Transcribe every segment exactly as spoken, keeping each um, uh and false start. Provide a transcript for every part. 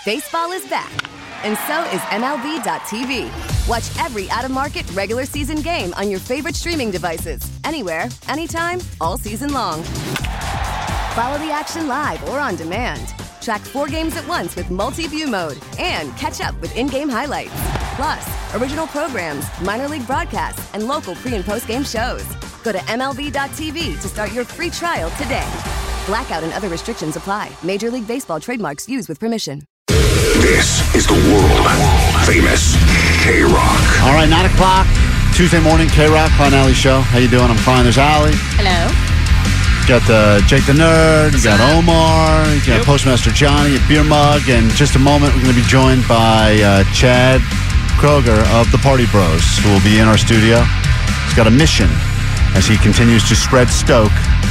Baseball is back, and so is M L B dot T V. Watch every out-of-market regular season game on your favorite streaming devices, anywhere, anytime, all season long. Follow the action live or on demand. Track four games at once with multi-view mode and catch up with in-game highlights. Plus, original programs, minor league broadcasts, and local pre- and post-game shows. Go to M L B dot T V to start your free trial today. Blackout and other restrictions apply. Major League Baseball trademarks used with permission. This is the world-famous K-Rock. All right, nine o'clock, Tuesday morning, K-Rock, Klein Alley Show. How you doing? I'm Klein. There's Allie. Hello. Got uh, Jake the Nerd. You got Omar. You got yep. Postmaster Johnny, a beer mug. And in just a moment, we're going to be joined by uh, Chad Kroeger of the Party Bros, who will be in our studio. He's got a mission as he continues to spread Stoke.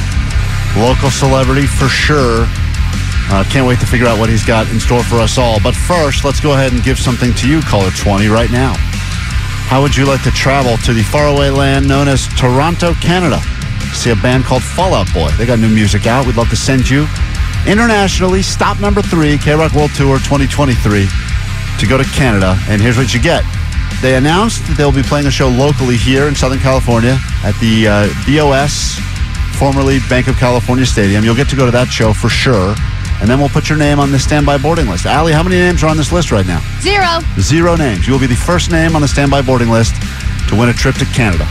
Local celebrity for sure. Uh, can't wait to figure out what he's got in store for us all. But first, let's go ahead and give something to you, Caller twenty, right now. How would you like to travel to the faraway land known as Toronto, Canada? See a band called Fall Out Boy. They got new music out. We'd love to send you internationally. Stop number three, K-Rock World Tour twenty twenty-three, to go to Canada. And here's what you get. They announced that they'll be playing a show locally here in Southern California at the uh, B O S, formerly Bank of California Stadium. You'll get to go to that show for sure. And then we'll put your name on the standby boarding list. Allie, how many names are on this list right now? Zero. Zero names. You will be the first name on the standby boarding list to win a trip to Canada.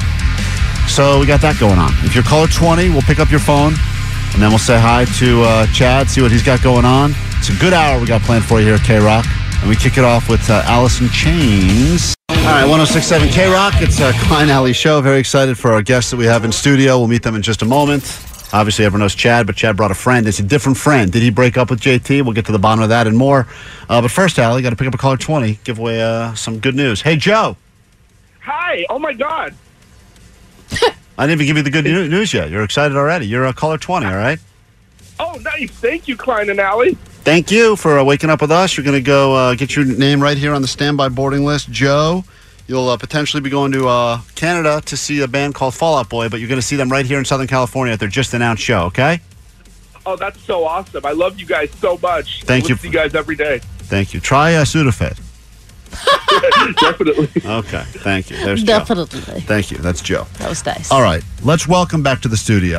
So we got that going on. If you're caller twenty, we'll pick up your phone, and then we'll say hi to uh, Chad, see what he's got going on. It's a good hour we got planned for you here at K-Rock. And we kick it off with uh, Alice in Chains. All right, one oh six point seven K-Rock. It's a Klein Alley Show. Very excited for our guests that we have in studio. We'll meet them in just a moment. Obviously, everyone knows Chad, but Chad brought a friend. It's a different friend. Did he break up with J T? We'll get to the bottom of that and more. Uh, but first, Allie, got to pick up a caller twenty, give away uh, some good news. Hey, Joe. Hi. Oh, my God. I didn't even give you the good news yet. You're excited already. You're a caller twenty, all right? Oh, nice. Thank you, Klein and Alley. Thank you for uh, waking up with us. You're going to go uh, get your name right here on the standby boarding list. Joe, you'll uh, potentially be going to uh, Canada to see a band called Fall Out Boy, but you're going to see them right here in Southern California at their just announced show, okay? Oh, that's so awesome. I love you guys so much. Thank I you. See you guys every day. Thank you. Try uh, Sudafed. Definitely. Okay, thank you. There's Definitely. Joe. Thank you. That's Joe. That was nice. All right, let's welcome back to the studio.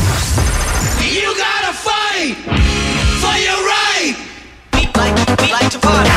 You gotta fight for your right. We like, we like to party.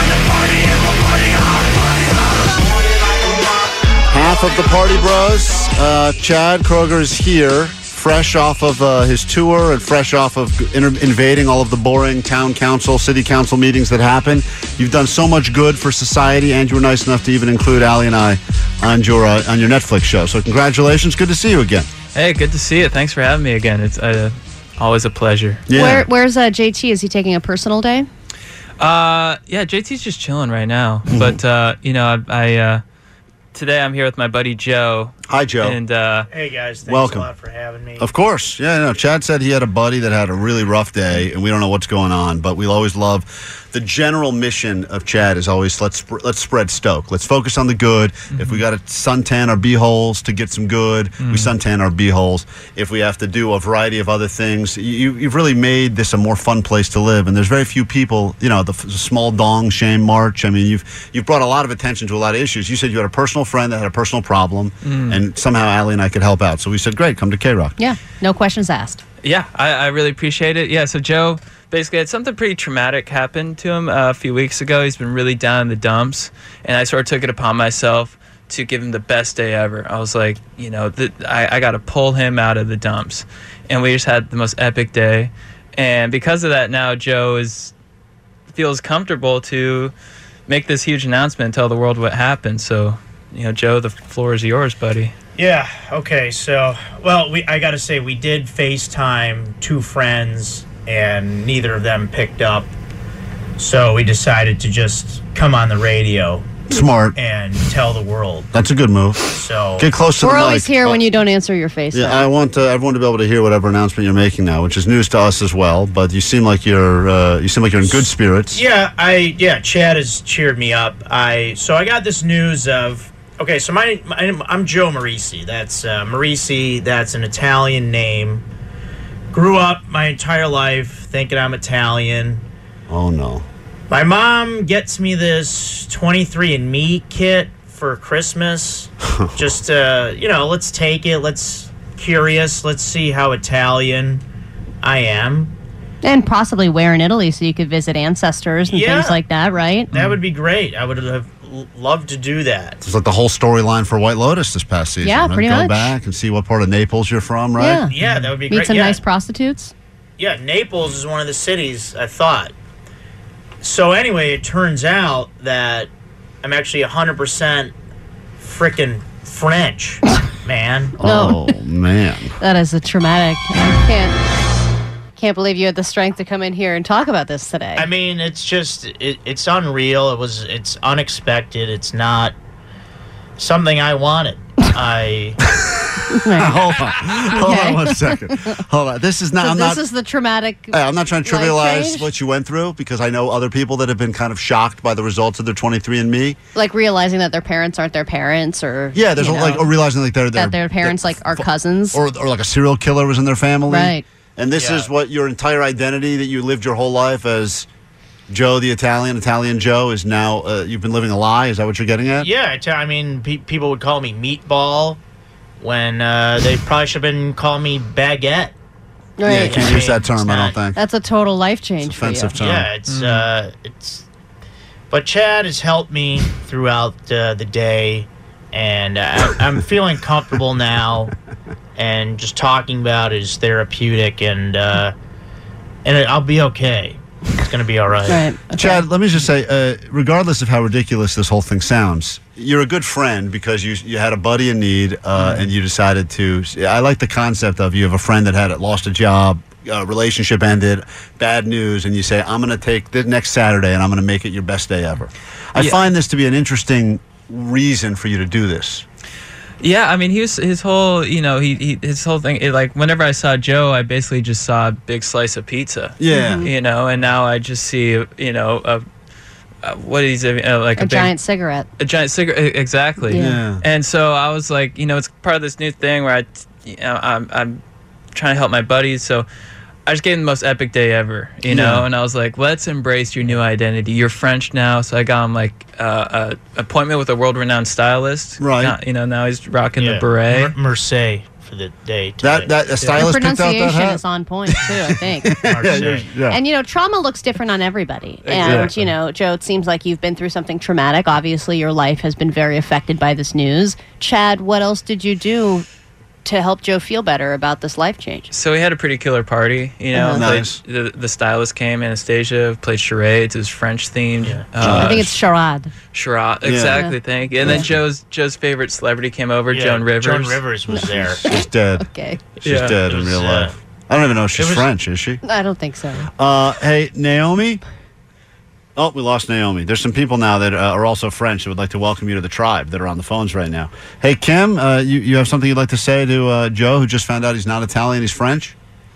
Half of the Party Bros. Uh, Chad Kroeger is here, fresh off of uh, his tour and fresh off of inter- invading all of the boring town council, city council meetings that happen. You've done so much good for society, and you were nice enough to even include Allie and I on your uh, on your Netflix show. So congratulations. Good to see you again. Hey, good to see you. Thanks for having me again. It's uh, always a pleasure. Yeah. Where, where's uh, J T? Is he taking a personal day? Uh, yeah, J T's just chilling right now. Mm-hmm. But, uh, you know, I... I uh, Today I'm here with my buddy Joe. Hi, Joe. And uh, hey guys, thanks welcome. a lot for having me. Of course. Yeah, no, Chad said he had a buddy that had a really rough day, and we don't know what's going on, but we'll always love the general mission of Chad is always let's sp- let's spread Stoke. Let's focus on the good. Mm-hmm. If we got to suntan our b-holes to get some good, mm-hmm. we suntan our b-holes. If we have to do a variety of other things, you, you've really made this a more fun place to live, and there's very few people, you know, the, the small dong shame march. I mean, you've you've brought a lot of attention to a lot of issues. You said you had a personal friend that had a personal problem, mm. and somehow Allie and I could help out. So we said, great, come to K-Rock. Yeah, no questions asked. Yeah, I, I really appreciate it. Yeah, so Joe basically had something pretty traumatic happen to him uh, a few weeks ago. He's been really down in the dumps, and I sort of took it upon myself to give him the best day ever. I was like, you know, the, I, I got to pull him out of the dumps. And we just had the most epic day. And because of that, now Joe is feels comfortable to make this huge announcement and tell the world what happened. So, you know, Joe, the floor is yours, buddy. Yeah, okay, so, well, we I got to say, we did FaceTime two friends, and neither of them picked up. So we decided to just come on the radio. Smart. And tell the world. That's a good move. So get close to We're the mic. We're always here uh, when you don't answer your FaceTime. Yeah, I want uh, everyone to be able to hear whatever announcement you're making now, which is news to us as well. But you seem like you're uh, you seem like you're in good spirits. Yeah, I yeah, Chad has cheered me up. I so I got this news of okay, so my, my I'm Joe Marisi. That's uh, Marisi. That's an Italian name. Grew up my entire life thinking I'm Italian. Oh no. My mom gets me this twenty-three and me kit for Christmas. Just, uh, you know, let's take it. Let's curious. Let's see how Italian I am. And possibly where in Italy so you could visit ancestors and Yeah. things like that, right? That would be great. I would have l- loved to do that. It's like the whole storyline for White Lotus this past season. Yeah, right? pretty Go much. back and see what part of Naples you're from, right? Yeah. Yeah, that would be Meet great. some yeah. nice prostitutes. Yeah, Naples is one of the cities I thought. So anyway, it turns out that I'm actually one hundred percent freaking French, man. Oh, man. That is a traumatic. I can't, can't believe you had the strength to come in here and talk about this today. I mean, it's just it, it's unreal. It was it's unexpected. It's not something I wanted. I Hold on. Hold Okay. on one second. Hold on. This is not. so I'm this not. is the traumatic. Hey, I'm not trying to life trivialize change? what you went through because I know other people that have been kind of shocked by the results of their twenty-three and me. Like realizing that their parents aren't their parents, or Yeah, there's you a, like know, or realizing like they're, they're that their parents like are cousins. or or like a serial killer was in their family. Right. And this Yeah. is what your entire identity that you lived your whole life as Joe the Italian, Italian Joe, is now. Uh, you've been living a lie. Is that what you're getting at? yeah, it's- I mean, pe- people would call me meatball when uh, they probably should have been calling me baguette. Yeah, you Right. can't I use that mean, term. it's I don't not- think. That's a total life change It's offensive for you. term. Yeah, it's uh, it's. But Chad has helped me throughout uh, the day, and I, I'm feeling comfortable now, and just talking about it is therapeutic, and uh, and it, I'll be okay. It's gonna be all right. Right. Okay. Chad, let me just say, uh, regardless of how ridiculous this whole thing sounds, you're a good friend because you you had a buddy in need uh, and you decided to. I like the concept of you have a friend that had lost a job, uh, relationship ended, bad news, and you say, I'm going to take the next Saturday and I'm going to make it your best day ever. I Yeah. find this to be an interesting reason for you to do this. Yeah, I mean, he was his whole, you know, he, he his whole thing. It, like, whenever I saw Joe, I basically just saw a big slice of pizza. Yeah. You know, and now I just see, you know, a, a what is it, uh, like a a, big, giant cigarette. a giant cigarette. Exactly. Yeah. Yeah. And so I was like, you know, it's part of this new thing where I, you know, I'm I'm trying to help my buddies, so I just gave him the most epic day ever, you know, Yeah. and I was like, let's embrace your new identity. You're French now, so I got him like uh, a appointment with a world-renowned stylist. Right. Now, you know, now he's rocking Yeah. the beret. Mer- Mercé for the day. That today. that a Your stylist picked out that pronunciation hat. is on point too, I think. Yeah, Mercé. you're- yeah. And you know, trauma looks different on everybody. And Exactly. you know, Joe, it seems like you've been through something traumatic. Obviously, your life has been very affected by this news. Chad, what else did you do to help Joe feel better about this life change? So we had a pretty killer party, you know. Uh-huh. played- Nice. The, the stylist came, Anastasia, played charades. It was French themed. Yeah. Uh, I think it's charade. charade. Exactly, thank you. And then Joe's Joe's favorite celebrity came over, Yeah, Joan Rivers. Joan Rivers was there. She's dead. Okay. She's Yeah. dead It in was, real uh, life. I don't even know if she's was- French, is she? I don't think so. Uh, hey, Naomi. Oh, we lost Naomi. There's some people now that uh, are also French that would like to welcome you to the tribe that are on the phones right now. Hey, Kim, uh, you, you have something you'd like to say to uh, Joe, who just found out he's not Italian, he's French?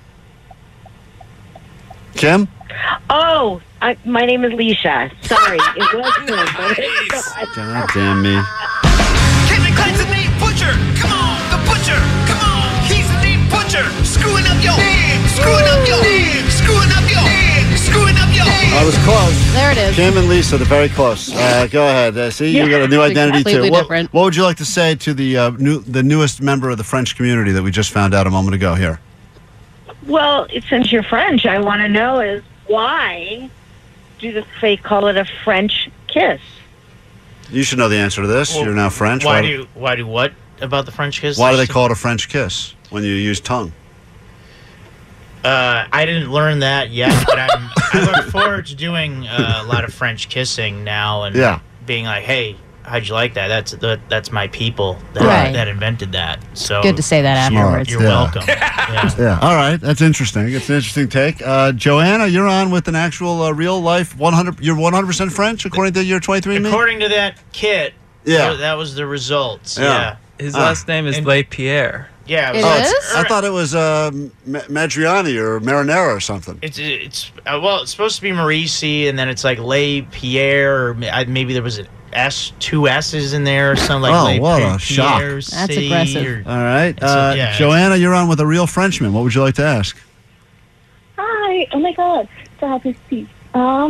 Kim? Oh, I, my name is Leisha. Sorry, it was good. but it's not. God damn me. Kevin Klein's a neat butcher. Come on, the butcher. Come on, he's a neat butcher. Screwing up your name, screwing up your name, screwing up your name, screwing up your name. I was close. There it is. Kim and Lisa, they're very close. Uh, go ahead. Uh, see, you got a new identity too. Completely What, different. what would you like to say to the uh, new, the newest member of the French community that we just found out a moment ago here? Well, since you're French, I want to know is why do the, they call it a French kiss? You should know the answer to this. Well, You're now French. Why do why do what about the French kiss? Why do they call it a French kiss when you use tongue? Uh, I didn't learn that yet, but I'm, I look forward to doing uh, a lot of French kissing now and Yeah. being like, "Hey, how'd you like that? That's the, that's my people that, Right. that invented that." So Good to say that Smart. afterwards. You're Yeah. welcome. Yeah. Yeah. All right. That's interesting. It's an interesting take. Uh, Joanna, you're on with an actual uh, real life one hundred. You're one hundred percent French according to your twenty-three and me. According to that kit, Yeah. that, that was the results. Yeah. Yeah. His Ah. last name is And- Le Pierre. Yeah. It was- Oh, it's- is? I thought it was uh, Ma- Madriani or Marinara or something. It's it's uh, well, it's supposed to be Marisi, and then it's like Le Pierre, or ma- I- maybe there was an S, two S's in there or something like. Oh, Le what a Pierre shock. That's C aggressive. or- All right. It's a- Uh, yeah, it's- Joanna, you're on with a real Frenchman. What would you like to ask? Hi. Oh my God. So happy to see you. Um,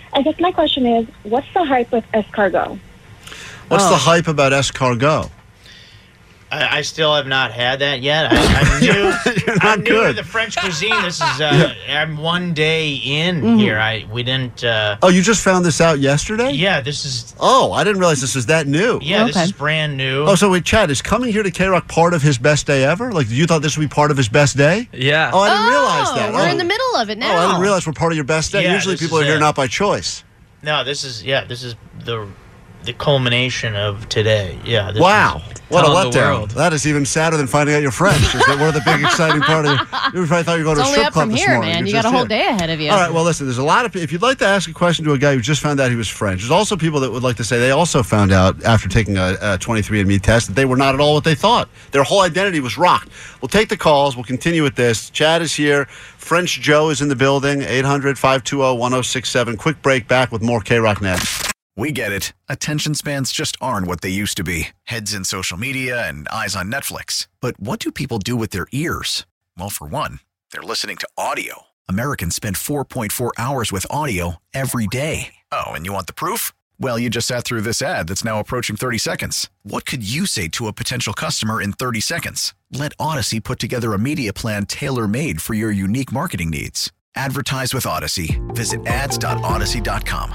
I guess my question is, what's the hype with escargot? What's Oh. the hype about escargot? I, I still have not had that yet. I, I'm new. I'm new to the French cuisine. This is uh, I'm one day in Mhm. here. I we didn't. Uh, Oh, you just found this out yesterday? yeah, this is. Oh, I didn't realize this was that new. Yeah, this is brand new. Oh, so wait, Chad, is coming here to K-Rock part of his best day ever? Like, you thought this would be part of his best day? Yeah. Oh, I didn't realize that. We're oh. in the middle of it now. Oh, I didn't realize we're part of your best day. Yeah, Usually this people is are here it. not by choice. No, this is yeah. This is the the culmination of today. Yeah. This Wow. is- What a Telling the letdown. world. That is even sadder than finding out you're French. Is that we're the big exciting part of you. You probably thought you were going It's to a only strip up club from this here, morning. man. You're You got just a whole here. day ahead of you. All right, well, listen, there's a lot of if you'd like to ask a question to a guy who just found out he was French, there's also people that would like to say they also found out after taking a, a twenty-three and me test that they were not at all what they thought. Their whole identity was rocked. We'll take the calls. We'll continue with this. Chad is here. French Joe is in the building. eight hundred, five two zero, one zero six seven. Quick break, back with more K-Rock next. We get it. Attention spans just aren't what they used to be. Heads in social media and eyes on Netflix. But what do people do with their ears? Well, for one, they're listening to audio. Americans spend four point four hours with audio every day. Oh, and you want the proof? Well, you just sat through this ad that's now approaching thirty seconds. What could you say to a potential customer in thirty seconds? Let Odyssey put together a media plan tailor-made for your unique marketing needs. Advertise with Odyssey. Visit ads dot odyssey dot com.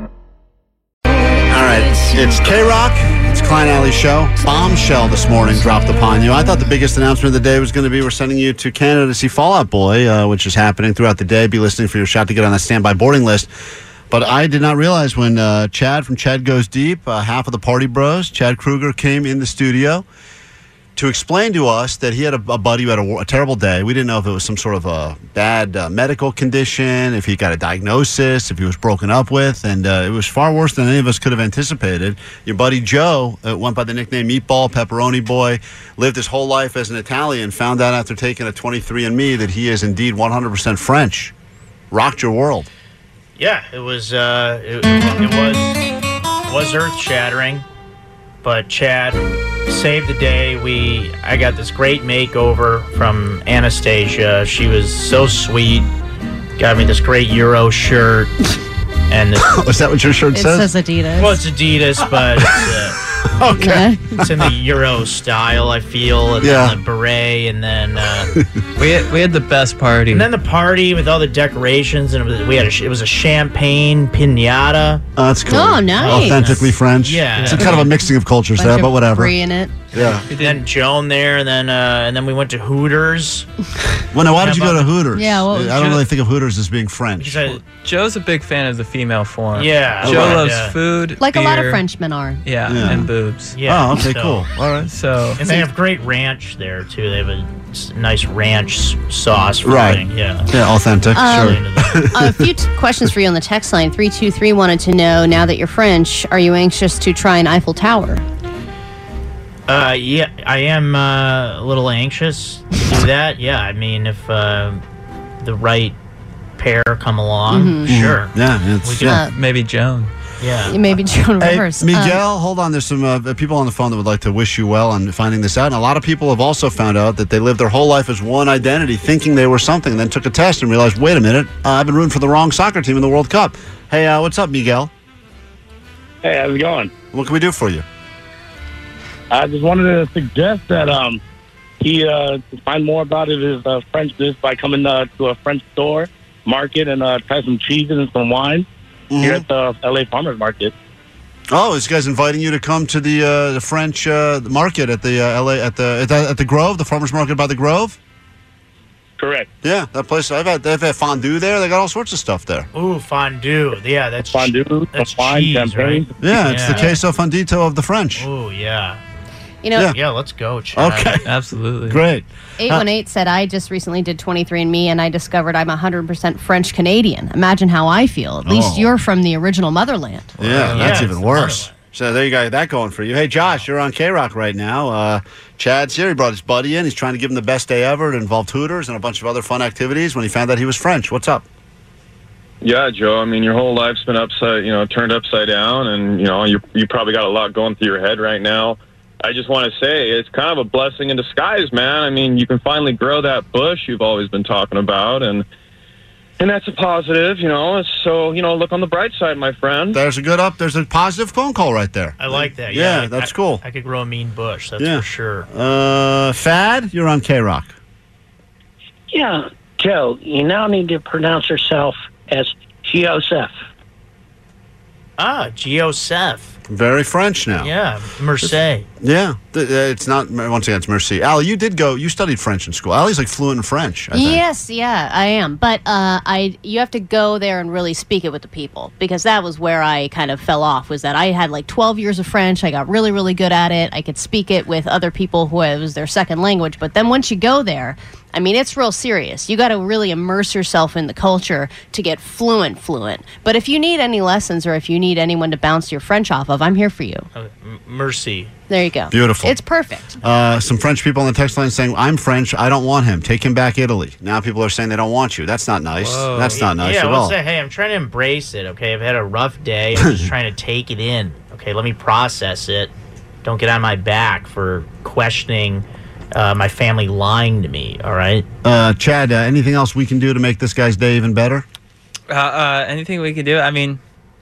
All right, it's K-Rock. It's Klein Alley Show. Bombshell this morning dropped upon you. I thought the biggest announcement of the day was going to be we're sending you to Canada to see Fall Out Boy, uh, which is happening throughout the day. Be listening for your shot to get on that standby boarding list. But I did not realize when uh, Chad from Chad Goes Deep, uh, half of the Party Bros, Chad Kruger, came in the studio to explain to us that he had a, a buddy who had a, a terrible day. We didn't know if it was some sort of a bad uh, medical condition, if he got a diagnosis, if he was broken up with, and uh, it was far worse than any of us could have anticipated. Your buddy Joe uh, went by the nickname Meatball, Pepperoni Boy, lived his whole life as an Italian, found out after taking a twenty-three and me that he is indeed one hundred percent French. Rocked your world. Yeah, it was. Uh, it, it was was earth shattering, but Chad saved the day. We I got this great makeover from Anastasia. She was so sweet. Got me this great Euro shirt. And this, was that what your shirt It says Adidas. well, it's Adidas, but it's, uh, okay. it's in the Euro style. I feel, and Yeah. then the beret, and then uh, We had, we had the best party. and then the party with all the decorations, and it was, we had a, it was a champagne pinata. Oh, that's cool. Oh, nice. Authentically French. Yeah. It's a kind of a mixing of cultures Bunch there, of but whatever. Brie in it. Yeah. And then Joan there, and then uh, and then we went to Hooters. Well, now, why did you go to Hooters? Yeah, what was I don't your- really think of Hooters as being French. Because I- Joe's a big fan of the female form. Yeah. Joe Right, loves yeah. food, Like a lot of beer, Frenchmen are. Yeah, Yeah. and boobs. yeah, Oh, okay, so- cool. All right. So And they have great ranch there too. They have a s- nice ranch s- sauce. For Right. thing. Yeah. Yeah, authentic. Um, sure. a few t- questions for you on the text line. three two three wanted to know, now that you're French, are you anxious to try an Eiffel Tower? Uh, yeah, I am uh, a little anxious to do that. Yeah, I mean, if uh, the right pair come along, Mhm. sure. Yeah, it's, We could- yeah. maybe Joan. Yeah. Maybe Joan Hey, Rivers. Miguel, hold on. There's some uh, people on the phone that would like to wish you well on finding this out. And a lot of people have also found out that they lived their whole life as one identity, thinking they were something, and then took a test and realized, wait a minute, uh, I've been rooting for the wrong soccer team in the World Cup. Hey, uh, what's up, Miguel? Hey, how's it going? What can we do for you? I just wanted to suggest that um, he uh, to find more about it is uh, French dish by coming uh, to a French store market and uh, try some cheeses and some wine here at the L A Farmers Market. Oh, this guy's inviting you to come to the uh, the French uh, market at the uh, L A at the, at the at the Grove, the Farmers Market by the Grove. Correct. Yeah, that place. I've had they've had fondue there. They got all sorts of stuff there. Ooh, fondue. Yeah, that's Fondue, That's wine, cheese, champagne. right? Yeah, it's the Yeah. queso fondito of the French. Ooh, yeah. You know, Yeah. Yeah, let's go, Chad. Okay, Absolutely. great. eight one eight said, I just recently did twenty-three and me, and I discovered I'm one hundred percent French Canadian. Imagine how I feel. At least Oh. you're from the original motherland. Yeah, that's yeah, even it's worse. So there you got that going for you. Hey, Josh, you're on K-Rock right now. Uh, Chad's here. He brought his buddy in. He's trying to give him the best day ever. It involved Hooters and a bunch of other fun activities when he found out he was French. What's up? Yeah, Joe. I mean, your whole life's been upside, you know, turned upside down, and you know, you you probably got a lot going through your head right now. I just want to say it's kind of a blessing in disguise, man. I mean, you can finally grow that bush you've always been talking about, and And that's a positive, you know. So, you know, look on the bright side, my friend. There's a good up. There's a positive phone call right there. I like that. Yeah, Yeah, that's I, cool. I could grow a mean bush, that's Yeah. for sure. Uh, Fad, you're on K-Rock. Yeah, Joe, you now need to pronounce yourself as Joseph. Ah, Joseph. Very French now. Yeah, Merced. Yeah, th- uh, it's not. Once again, it's Merci. Allie, you did go. You studied French in school. Allie's like fluent in French. I think. Yes, yeah, I am. But uh, I, you have to go there and really speak it with the people, because that was where I kind of fell off. Was that I had like twelve years of French. I got really, really good at it. I could speak it with other people who it was their second language. But then once you go there, I mean, it's real serious. You got to really immerse yourself in the culture to get fluent, fluent. But if you need any lessons or if you need anyone to bounce your French off of, I'm here for you. Uh, m- Mercy. There you go. Beautiful. It's perfect. Uh, some French people on the text line saying, "I'm French. I don't want him. Take him back, Italy." Now people are saying they don't want you. That's not nice. Whoa. That's not nice yeah, at I would all. say, hey, I'm trying to embrace it, okay? I've had a rough day. I'm just trying to take it in. Okay, let me process it. Don't get on my back for questioning uh, my family lying to me, all right? Uh, Chad, uh, anything else we can do to make this guy's day even better? Uh, uh, anything we can do? I mean,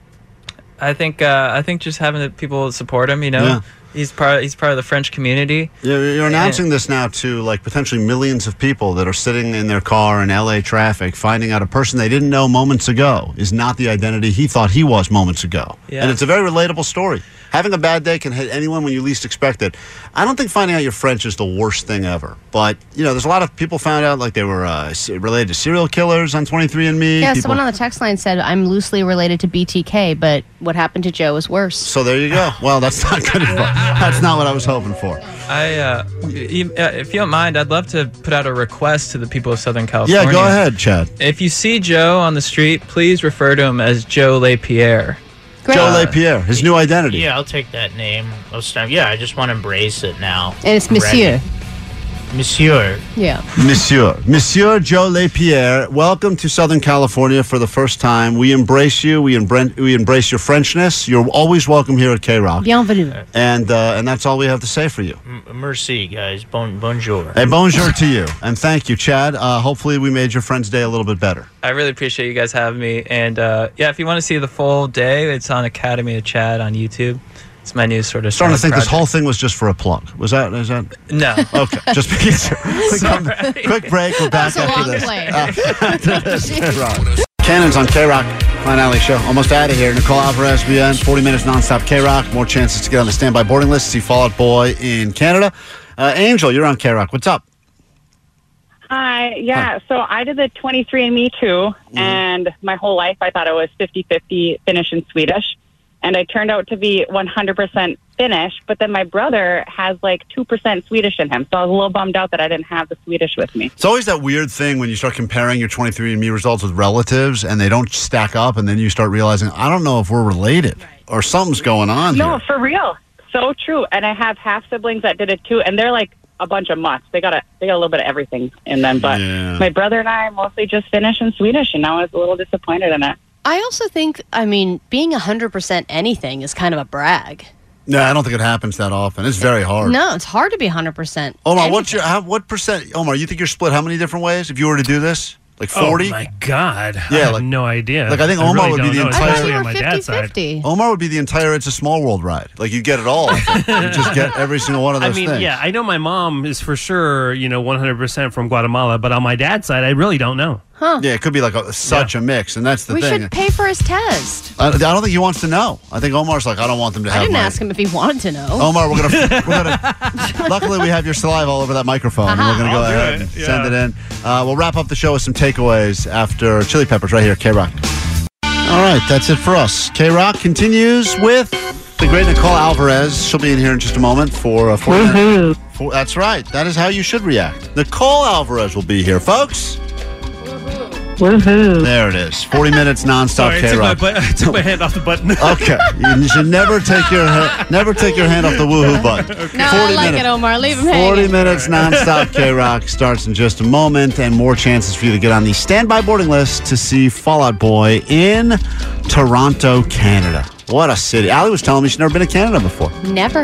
I think uh, I think just having the people support him. You know, Yeah. he's part he's part of the French community. You're, you're announcing this now to like potentially millions of people that are sitting in their car in L A traffic, finding out a person they didn't know moments ago is not the identity he thought he was moments ago. Yeah. And it's a very relatable story. Having a bad day can hit anyone when you least expect it. I don't think finding out you're French is the worst thing ever. But, you know, there's a lot of people found out like they were uh, s- related to serial killers on twenty-three and me. Yeah, People- someone on the text line said, I'm loosely related to B T K, but what happened to Joe is worse. So there you go. Well, that's not good advice. That's not what I was hoping for. I, uh, you- uh, if you don't mind, I'd love to put out a request to the people of Southern California. Yeah, go ahead, Chad. If you see Joe on the street, please refer to him as Joe LePierre. Great. Joe LePierre, his new identity. Yeah, I'll take that name. I'll start, yeah, I just want to embrace it now. And it's I'm Monsieur. ready. Monsieur. Yeah. Monsieur. Monsieur Joe LePierre, welcome to Southern California for the first time. We embrace you. We, embra- we embrace your Frenchness. You're always welcome here at K-Rock. Bienvenue. And, uh, and that's all we have to say for you. M- merci, guys. Bon- bonjour. Hey, bonjour to you. And thank you, Chad. Uh, hopefully we made your friend's day a little bit better. I really appreciate you guys having me. And uh, yeah, if you want to see the full day, it's on Academy of Chad on YouTube. It's my new sort of Starting to side think this project. whole thing was just for a plug. Was that? Is that? No. Okay. Just because. quick, quick break. We're back That was after a long this. play. Uh, after this. K-Rock. Cannon's on K-Rock. Klein Alley Show. Almost out of here. Nicole Alvarez, B N. forty minutes nonstop K-Rock. More chances to get on the standby boarding list. See Fall Out Boy in Canada. Uh, Angel, you're on K-Rock. What's up? Hi. Yeah. So I did the twenty-three and me too. Mm-hmm. And my whole life I thought it was fifty-fifty Finnish and Swedish. And I turned out to be one hundred percent Finnish. But then my brother has like two percent Swedish in him. So I was a little bummed out that I didn't have the Swedish with me. It's always that weird thing when you start comparing your twenty-three and me results with relatives and they don't stack up, and then you start realizing, I don't know if we're related or something's going on No, here. for real. So true. And I have half siblings that did it too. And they're like a bunch of mutts. They got a they got a little bit of everything in them. But Yeah. my brother and I mostly just Finnish and Swedish. And now I was a little disappointed in it. I also think, I mean, being one hundred percent anything is kind of a brag. No, I don't think it happens that often. It's very hard. No, it's hard to be one hundred percent. Omar, what's your how, what percent? Omar, you think you're split how many different ways if you were to do this? Like forty? Oh my God! I Yeah, have like- no idea. Like I think Omar really would be don't the know, entire. especially on my dad's side. Omar would be the entire "It's a Small World" ride. Like you get it all. I think. You just get every single one of I those mean, things. yeah, I know my mom is for sure, you know, one hundred percent from Guatemala, but on my dad's side, I really don't know. Huh. Yeah, it could be like a, such a mix, and that's the We thing. should pay for his test. I, I don't think he wants to know. I think Omar's like, I don't want them to I have didn't my. ask him if he wanted to know. Omar, we're gonna. We're gonna. Luckily, we have your saliva all over that microphone. and Uh-huh. We're gonna go I'll do ahead it, and yeah. send it in. Uh, we'll wrap up the show with some takeaways after Chili Peppers right here at K-Rock. All right, that's it for us. K-Rock continues with the great Nicole Alvarez. She'll be in here in just a moment for uh, forty minutes. For, that's right. That is how you should react. Nicole Alvarez will be here, folks. Woohoo. There it is. forty minutes nonstop Sorry, I took, my, K-Rock. bu- I took my hand off the button. Okay, you should never take your ha- never take your hand off the woohoo button. No, I like it, Omar. Leave him hanging. forty minutes nonstop K-Rock starts in just a moment, and more chances for you to get on the standby boarding list to see Fall Out Boy in Toronto, Canada. What a city. Allie was telling me she's never been to Canada before. Never.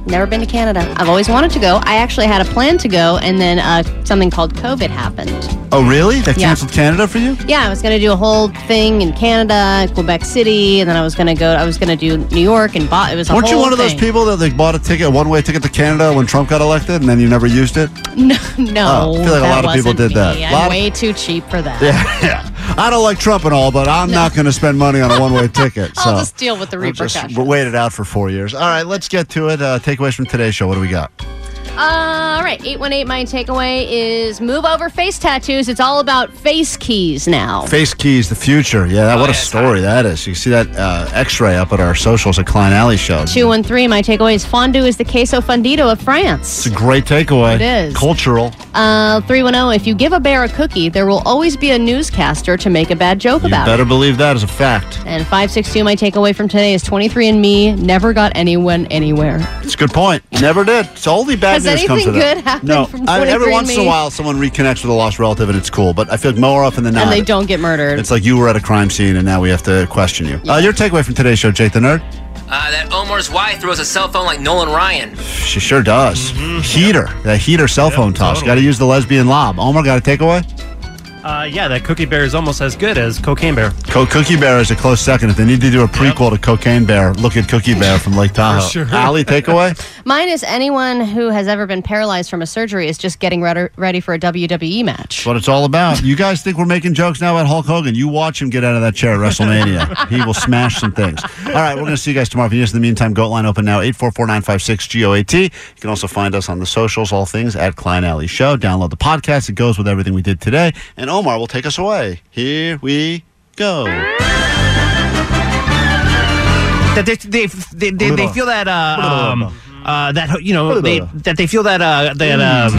Never been to Canada. I've always wanted to go. I actually had a plan to go, and then uh, something called COVID happened. Oh, really? They Yeah. canceled Canada for you? Yeah, I was going to do a whole thing in Canada, Quebec City, and then I was going to go. I was going to do New York and bought. It was a Weren't whole you one of those thing. people that like bought a ticket, a one-way ticket to Canada when Trump got elected, and then you never used it? No, no. Oh, I feel like a that lot of people wasn't did that. me. A I'm lot of- way too cheap for that. Yeah, yeah. I don't like Trump and all, but I'm not going to spend money on a one-way ticket. So I'll just deal with the I'll just repercussions. wait it out for four years. All right, let's get to it. Uh, takeaways from today's show. What do we got? Uh, all right, eight one eight, my takeaway is move over face tattoos. It's all about face keys now. Face keys, the future. Yeah, that, what a story that is. You see that uh, X-ray up at our socials at Klein Alley Show. two one three, my takeaway is fondue is the queso fundido of France. It's a great takeaway. It is. Cultural. Uh, three one zero, if you give a bear a cookie, there will always be a newscaster to make a bad joke You about better it. believe that is a fact. And five six two, my takeaway from today is twenty-three and me never got anyone anywhere. It's a good point. Never did. It's only bad Has news comes to anything that. good happened no, from I mean, every twenty-three and once in a me? while, someone reconnects with a lost relative, and it's cool. But I feel like more often than not, And they don't get murdered. it's like you were at a crime scene, and now we have to question you. Uh, your takeaway from today's show, Jake the Nerd? Uh, that Omar's wife throws a cell phone like Nolan Ryan. She sure does. Heater. That heater cell phone toss. totally. Got to use the lesbian lob. Omar, got a takeaway? Uh, yeah, that Cookie Bear is almost as good as Cocaine Bear. Co- Cookie Bear is a close second. If they need to do a prequel to Cocaine Bear, look at Cookie Bear from Lake Tahoe. sure. Allie, takeaway? Mine is anyone who has ever been paralyzed from a surgery is just getting ready, ready for a W W E match. That's what it's all about. You guys think we're making jokes now about Hulk Hogan? You watch him get out of that chair at WrestleMania. He will smash some things. All right, we're going to see you guys tomorrow. If you need us in the meantime, Goat Line open now, eight four four, nine five six, G O A T. You can also find us on the socials, all things at Klein Alley Show. Download the podcast. It goes with everything we did today. And Omar will take us away. Here we go. That they they they, they, they feel that uh, um uh that you know they that they feel that uh that um.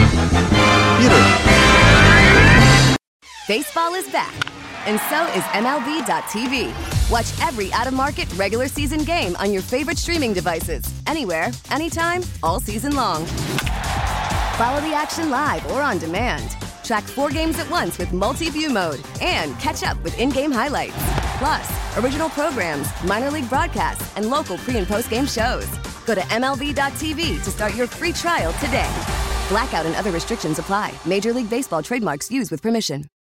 Baseball is back, and so is M L B dot T V. Watch every out-of-market regular season game on your favorite streaming devices, anywhere, anytime, all season long. Follow the action live or on demand. Track four games at once with multi-view mode and catch up with in-game highlights. Plus, original programs, minor league broadcasts, and local pre- and post-game shows. Go to M L B dot T V to start your free trial today. Blackout and other restrictions apply. Major League Baseball trademarks used with permission.